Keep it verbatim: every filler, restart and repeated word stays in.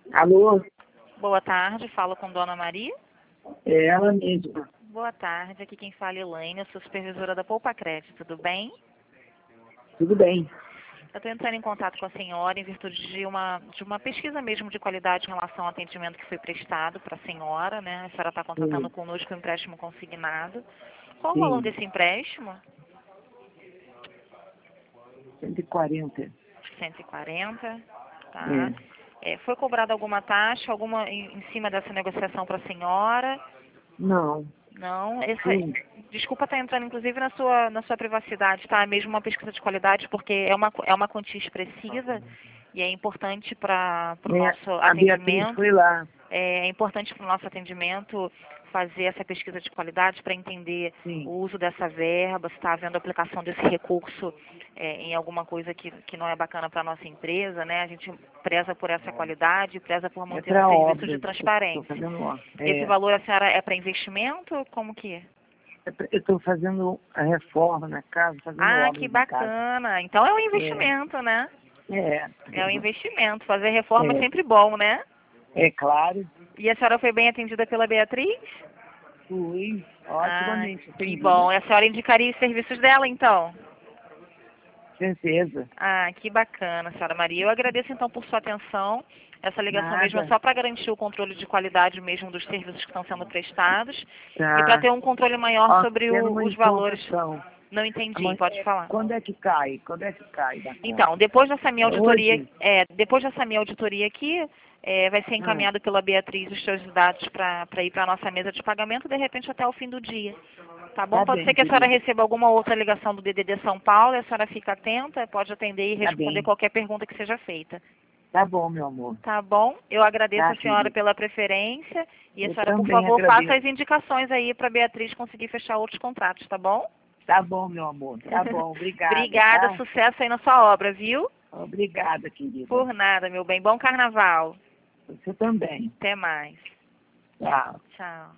Alô? Boa tarde, falo com Dona Maria. É ela mesma. Boa tarde, aqui quem fala é Elaine, eu sou supervisora da Poupa Crédito, tudo bem? Tudo bem. Eu estou entrando em contato com a senhora em virtude de uma, de uma pesquisa mesmo de qualidade em relação ao atendimento que foi prestado para a senhora, né? A senhora está contratando Sim, conosco um empréstimo consignado. Qual o valor sim. desse empréstimo? cento e quarenta. cento e quarenta, tá? É. É, foi cobrada alguma taxa, alguma em, em cima dessa negociação para a senhora? Não. Não, essa, Sim. desculpa estar entrando inclusive na sua, na sua privacidade, tá? É mesmo uma pesquisa de qualidade, porque é uma, é uma quantia expressiva e é importante para o É, nosso a Beatriz atendimento. foi lá. É importante para o nosso atendimento fazer essa pesquisa de qualidade para entender o Sim. uso dessa verba, se está havendo aplicação desse recurso é, em alguma coisa que, que não é bacana para a nossa empresa, né? A gente preza por essa qualidade, preza por É manter um para serviço de obras. Estou transparência. fazendo obra. Esse É. valor, a senhora, é para investimento? Como que é? É pra- Eu estou fazendo a reforma na casa, fazendo Ah, que obras na casa. bacana. Então é um É. investimento, né? É. É um investimento. Fazer reforma é É. sempre bom, né? É claro. E a senhora foi bem atendida pela Beatriz? Fui Ah, otimamente que atendida. bom. E a senhora indicaria os serviços dela, então? Certeza. Ah, que bacana, senhora Maria. Eu agradeço, então, por sua atenção. Essa ligação mesmo é Nada. só para garantir o controle de qualidade mesmo dos serviços que estão sendo prestados e para Tá. ter um controle maior Ó, sobre quero o- uma os valores. informação. Não entendi, Amanhã- pode é, falar. quando é que cai? Quando é que cai da conta? Então, depois dessa minha É auditoria, hoje? é, depois dessa minha auditoria aqui, é, vai ser Ah, encaminhado pela Beatriz os seus dados para ir para a nossa mesa de pagamento, de repente até o fim do dia. Tá bom? tá Pode bem, ser que a senhora querida. receba alguma outra ligação do D D D São Paulo, e a senhora fica atenta, pode atender e Tá responder bem. qualquer pergunta que seja feita. Tá bom, meu amor. Tá bom? Eu agradeço Tá, a senhora querida. pela preferência e a Eu senhora, por também favor, faça agradeço. as indicações aí para a Beatriz conseguir fechar outros contratos, tá bom? Tá bom, meu amor. Tá bom. Obrigada, Obrigada, tá? sucesso aí na sua obra, viu? Obrigada, querida. Por nada, meu bem. Bom carnaval. Você também. Até mais. Tchau. Tchau.